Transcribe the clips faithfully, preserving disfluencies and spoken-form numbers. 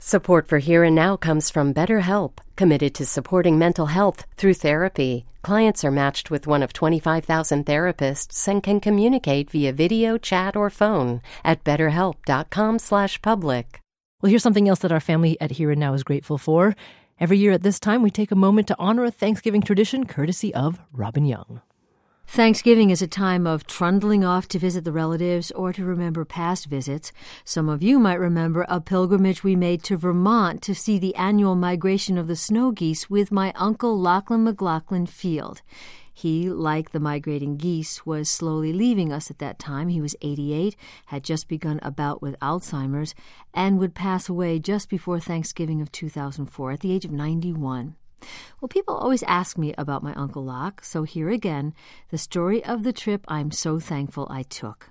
Support for Here and Now comes from BetterHelp, committed to supporting mental health through therapy. Clients are matched with one of twenty-five thousand therapists and can communicate via video, chat, or phone at betterhelp.com slash public. Well, here's something else that our family at Here and Now is grateful for. Every year at this time, we take a moment to honor a Thanksgiving tradition courtesy of Robin Young. Thanksgiving is a time of trundling off to visit the relatives or to remember past visits. Some of you might remember a pilgrimage we made to Vermont to see the annual migration of the snow geese with my uncle Lachlan McLaughlin Field. He, like the migrating geese, was slowly leaving us at that time. He was eighty-eight, had just begun a bout with Alzheimer's, and would pass away just before Thanksgiving of two thousand four at the age of ninety-one. Well, people always ask me about my Uncle Locke, so here again, the story of the trip I'm so thankful I took.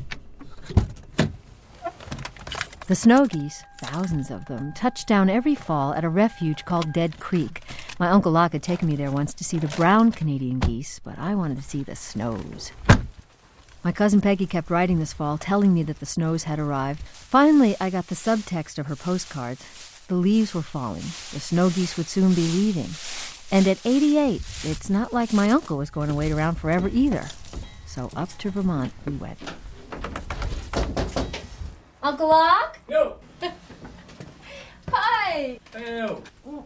The snow geese, thousands of them, touched down every fall at a refuge called Dead Creek. My Uncle Locke had taken me there once to see the brown Canadian geese, but I wanted to see the snows. My cousin Peggy kept writing this fall, telling me that the snows had arrived. Finally, I got the subtext of her postcards. The leaves were falling. The snow geese would soon be leaving. And at eighty-eight, it's not like my uncle was going to wait around forever either. So up to Vermont we went. Uncle Locke? Yo! Hi! Yo!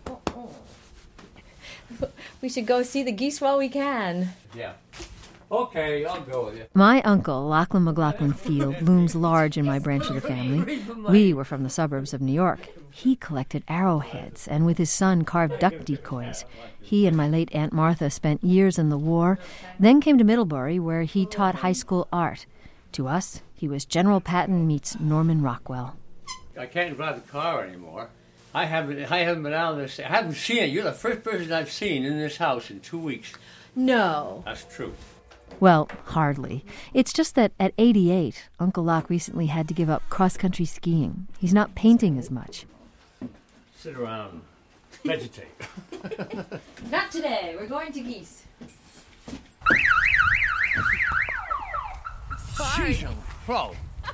We should go see the geese while we can. Yeah. Okay, I'll go with you. My uncle, Lachlan McLaughlin Field, looms large in my branch of the family. We were from the suburbs of New York. He collected arrowheads and with his son carved duck decoys. He and my late Aunt Martha spent years in the war, then came to Middlebury where he taught high school art. To us, he was General Patton meets Norman Rockwell. I can't drive the car anymore. I haven't I haven't been out of this. I haven't seen it. You're the first person I've seen in this house in two weeks. No. That's true. Well, hardly. It's just that at eighty-eight, Uncle Locke recently had to give up cross-country skiing. He's not painting as much. Sit around, vegetate. Not today. We're going to geese. Sorry. She's a pro.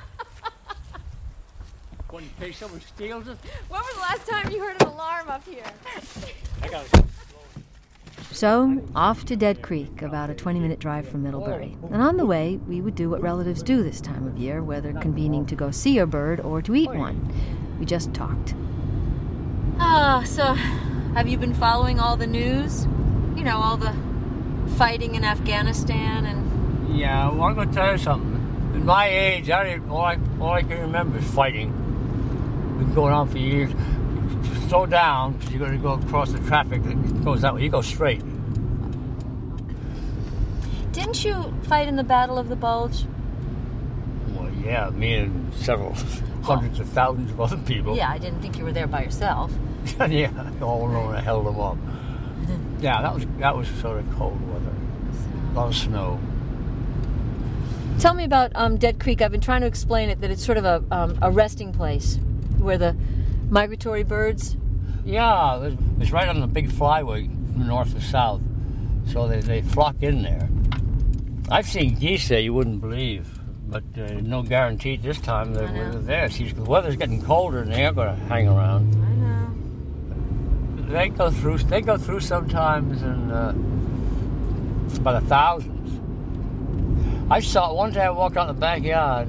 When in case someone steals it? When was the last time you heard an alarm up here? I got it. So, off to Dead Creek, about a twenty-minute drive from Middlebury. And on the way, we would do what relatives do this time of year, whether convening to go see a bird or to eat one. We just talked. Ah, uh, so have you been following all the news? You know, all the fighting in Afghanistan and... Yeah, well, I'm going to tell you something. At my age, I didn't, all, I, all I can remember is fighting. Been going on for years. Slow down, because you're going to go across the traffic that goes that way. You go straight. Didn't you fight in the Battle of the Bulge? Well, yeah, me and several hundreds of thousands of other people. Yeah, I didn't think you were there by yourself. Yeah, all alone, I held them up. Yeah, that was that was sort of cold weather. A lot of snow. Tell me about um, Dead Creek. I've been trying to explain it, that it's sort of a, um, a resting place where the migratory birds? Yeah, it's right on the big flyway from north to south. So they, they flock in there. I've seen geese there you wouldn't believe, but uh, no guarantee this time they're, they're there. See, the weather's getting colder and they are going to hang around. I know. They go through. They go through sometimes in uh, by the thousands. I saw one day I walked out in the backyard.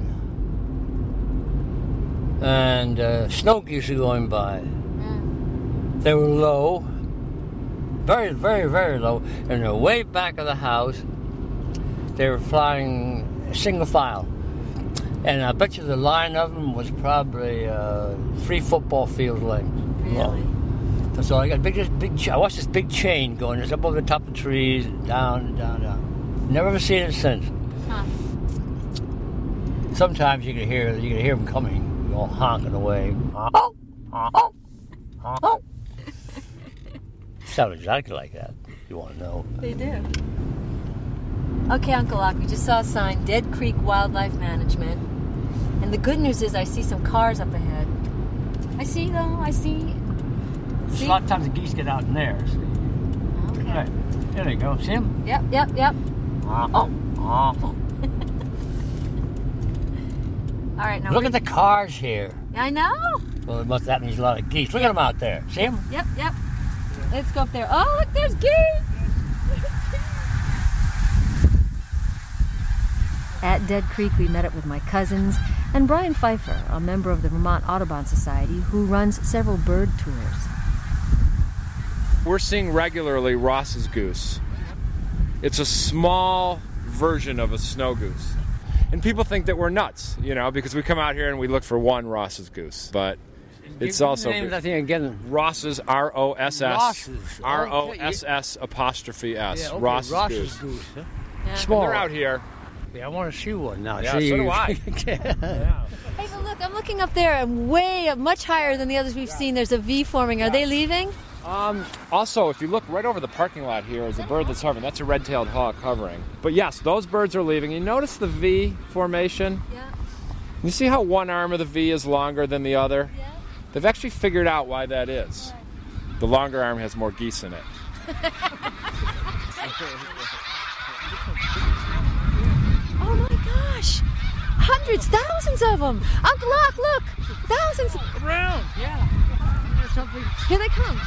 And uh, snow geese are going by. Mm. They were low, very, very, very low, and they're way back of the house. They were flying single file, and I bet you the line of them was probably uh, three football field length. Really? Low. So I got big, this big. I watched this big chain going just up over the top of the trees, down, down, down. Never ever seen it since. Huh. Sometimes you can hear, you can hear them coming. All honking away. Oh, oh, oh. Sound exactly like that. You want to know? They do. Okay, Uncle Locke, we just saw a sign, Dead Creek Wildlife Management. And the good news is I see some cars up ahead. I see, though. I see. see? A lot of times the geese get out in there. See? Okay. Right. There they go. See them? Yep, yep, yep. Oh, oh. All right, now Look we... at the cars here. I know. Well, it must that means a lot of geese. Look at them out there. See them? Yep, yep. Let's go up there. Oh, look, there's geese! At Dead Creek, we met up with my cousins and Brian Pfeiffer, a member of the Vermont Audubon Society who runs several bird tours. We're seeing regularly Ross's goose. It's a small version of a snow goose. And people think that we're nuts, you know, because we come out here and we look for one Ross's goose. But it's Give also... the name of that thing again. Ross's, R O S S. Ross's. R O S S apostrophe S. Yeah, okay, Ross's, Ross's goose. goose. Huh? Yeah. Small. They're out here. Yeah, I want to see one now. Yeah, see, so do I. yeah. Hey, but look, I'm looking up there and way up, much higher than the others we've seen. There's a V forming. Are Yeah. they leaving? Um, also, if you look right over the parking lot here is a bird that's hovering. That's a red-tailed hawk hovering. But yes, those birds are leaving. You notice the V formation? Yeah. You see how one arm of the V is longer than the other? Yeah. They've actually figured out why that is. The longer arm has more geese in it. Oh my gosh! Hundreds, thousands of them! Uncle Locke, look! Thousands! Around, yeah. There's something. Here they come.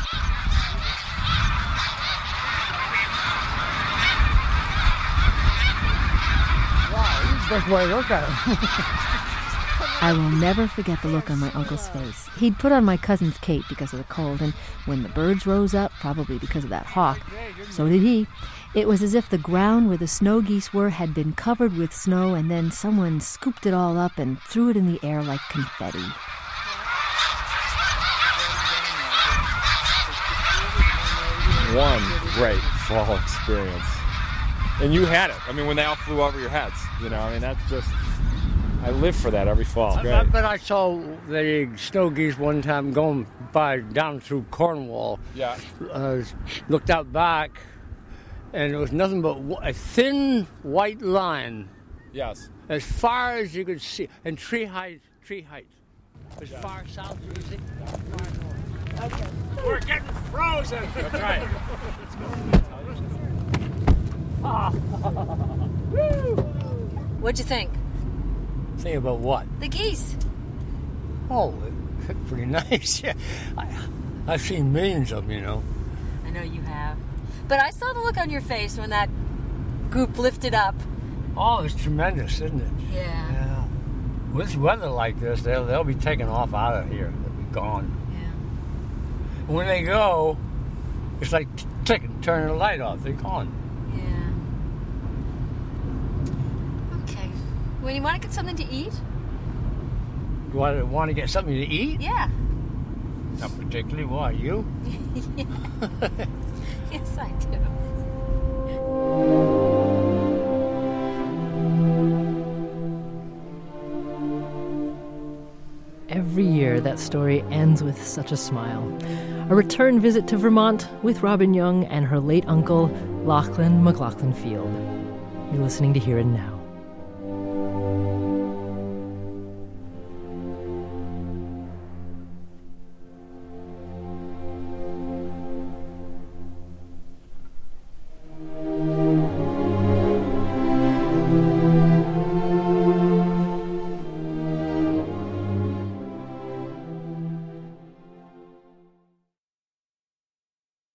Wow, that's the way to look at them. I will never forget the look on my uncle's face. He'd put on my cousin's cape because of the cold, and when the birds rose up, probably because of that hawk, so did he. It was as if the ground where the snow geese were had been covered with snow, and then someone scooped it all up and threw it in the air like confetti. One great fall experience. And you had it. I mean, when they all flew over your heads, you know, I mean, that's just... I live for that every fall. I, I bet I saw the snow geese one time going by down through Cornwall. Yeah. Uh, looked out back, and it was nothing but a thin white line Yes. as far as you could see, and tree height, tree height, as yeah. far south as you could see. Okay. We're getting frozen. That's right. What'd you think? Think about what? The geese. Oh, pretty nice. Yeah, I, I've seen millions of them, you know. I know you have. But I saw the look on your face when that group lifted up. Oh, it's tremendous, isn't it? Yeah. Yeah. With weather like this, they'll they'll be taken off out of here. They'll be gone. Yeah. When they go, it's like ticking, turning the light off. They're gone. Okay. Well, you want to get something to eat? Do I want to get something to eat? Yeah. Not particularly. Why, you? Yes, I do. Every year, that story ends with such a smile. A return visit to Vermont with Robin Young and her late uncle, Lachlan McLaughlin Field. You're listening to Here and Now.